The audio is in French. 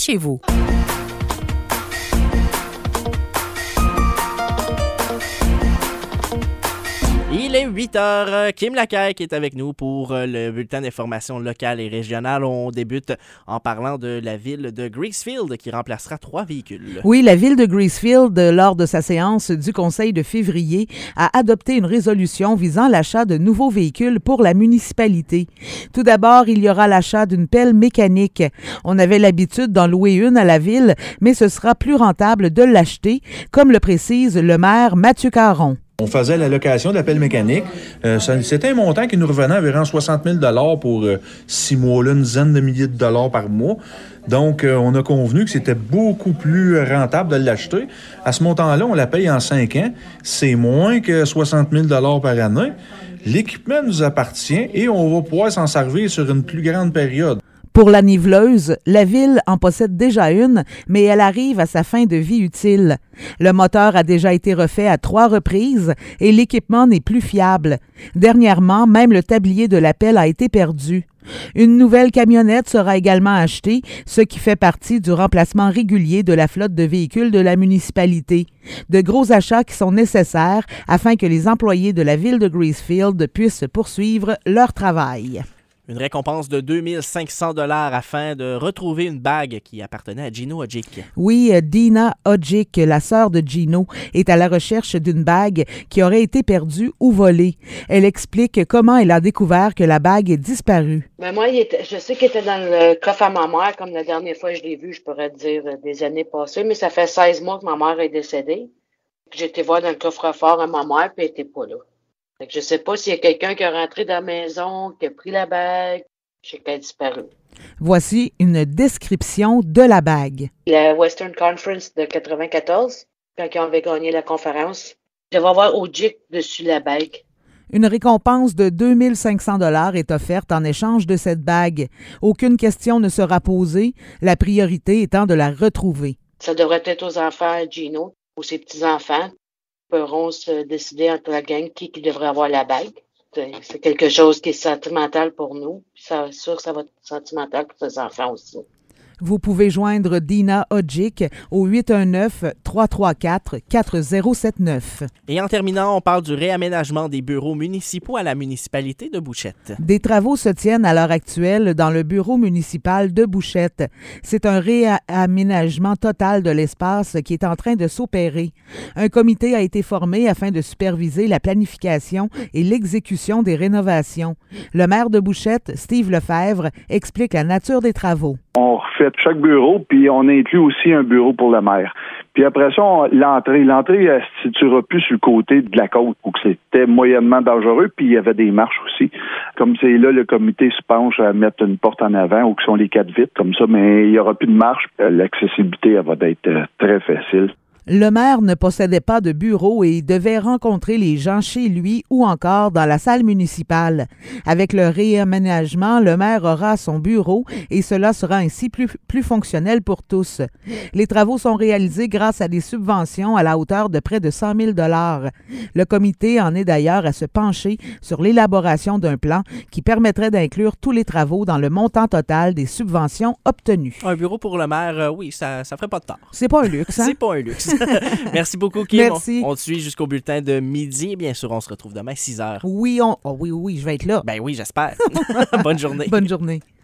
chez vous. Il est 8 heures. Kim Lacaille qui est avec nous pour le bulletin d'information locale et régionale. On débute en parlant de la ville de Gracefield qui remplacera 3 véhicules. Oui, la ville de Gracefield, lors de sa séance du Conseil de février, a adopté une résolution visant l'achat de nouveaux véhicules pour la municipalité. Tout d'abord, il y aura l'achat d'une pelle mécanique. On avait l'habitude d'en louer une à la ville, mais ce sera plus rentable de l'acheter, comme le précise le maire Mathieu Caron. On faisait la location de la pelle mécanique. C'était un montant qui nous revenait à environ 60 000 pour 6 mois-là, une dizaine de milliers de dollars par mois. Donc, on a convenu que c'était beaucoup plus rentable de l'acheter. À ce montant-là, on la paye en 5 ans. C'est moins que 60 000 par année. L'équipement nous appartient et on va pouvoir s'en servir sur une plus grande période. Pour la niveleuse, la ville en possède déjà une, mais elle arrive à sa fin de vie utile. Le moteur a déjà été refait à 3 reprises et l'équipement n'est plus fiable. Dernièrement, même le tablier de la pelle a été perdu. Une nouvelle camionnette sera également achetée, ce qui fait partie du remplacement régulier de la flotte de véhicules de la municipalité. De gros achats qui sont nécessaires afin que les employés de la ville de Gracefield puissent poursuivre leur travail. Une récompense de 2500 $ afin de retrouver une bague qui appartenait à Gino Hodgick. Oui, Dina Hodgick, la sœur de Gino, est à la recherche d'une bague qui aurait été perdue ou volée. Elle explique comment elle a découvert que la bague est disparue. Ben moi, je sais qu'il était dans le coffre à ma mère, comme la dernière fois que je l'ai vu, je pourrais te dire des années passées, mais ça fait 16 mois que ma mère est décédée. J'ai été voir dans le coffre-fort à ma mère, puis elle n'était pas là. Fait que je sais pas s'il y a quelqu'un qui est rentré dans la maison, qui a pris la bague. Je sais qu'elle a disparu. Voici une description de la bague. La Western Conference de 94, quand ils avaient gagné la conférence, il devait avoir Hodgick dessus la bague. Une récompense de 2500 $ est offerte en échange de cette bague. Aucune question ne sera posée, la priorité étant de la retrouver. Ça devrait être aux enfants Gino, ou ses petits-enfants. Pourront se décider entre la gang qui devrait avoir la bague. C'est quelque chose qui est sentimental pour nous. C'est sûr que ça va être sentimental pour les enfants aussi. Vous pouvez joindre Dina Hodgick au 819-334-4079. Et en terminant, on parle du réaménagement des bureaux municipaux à la municipalité de Bouchette. Des travaux se tiennent à l'heure actuelle dans le bureau municipal de Bouchette. C'est un réaménagement total de l'espace qui est en train de s'opérer. Un comité a été formé afin de superviser la planification et l'exécution des rénovations. Le maire de Bouchette, Steve Lefebvre, explique la nature des travaux. On refait chaque bureau, puis on inclut aussi un bureau pour le maire. Puis après ça, l'entrée, elle se situera plus sur le côté de la côte, où c'était moyennement dangereux, puis il y avait des marches aussi. Comme c'est là, le comité se penche à mettre une porte en avant, où sont les 4 vitres, comme ça, mais il n'y aura plus de marche. L'accessibilité, elle va être très facile. Le maire ne possédait pas de bureau et devait rencontrer les gens chez lui ou encore dans la salle municipale. Avec le réaménagement, le maire aura son bureau et cela sera ainsi plus fonctionnel pour tous. Les travaux sont réalisés grâce à des subventions à la hauteur de près de 100 000 $. Le comité en est d'ailleurs à se pencher sur l'élaboration d'un plan qui permettrait d'inclure tous les travaux dans le montant total des subventions obtenues. Un bureau pour le maire, oui, ça ferait pas de tort. C'est pas un luxe, hein? C'est pas un luxe. Merci beaucoup, Kim. Merci. On te suit jusqu'au bulletin de midi. Et bien sûr, on se retrouve demain à 6 h. Oui, oui, je vais être là. Ben oui, j'espère. Bonne journée. Bonne journée.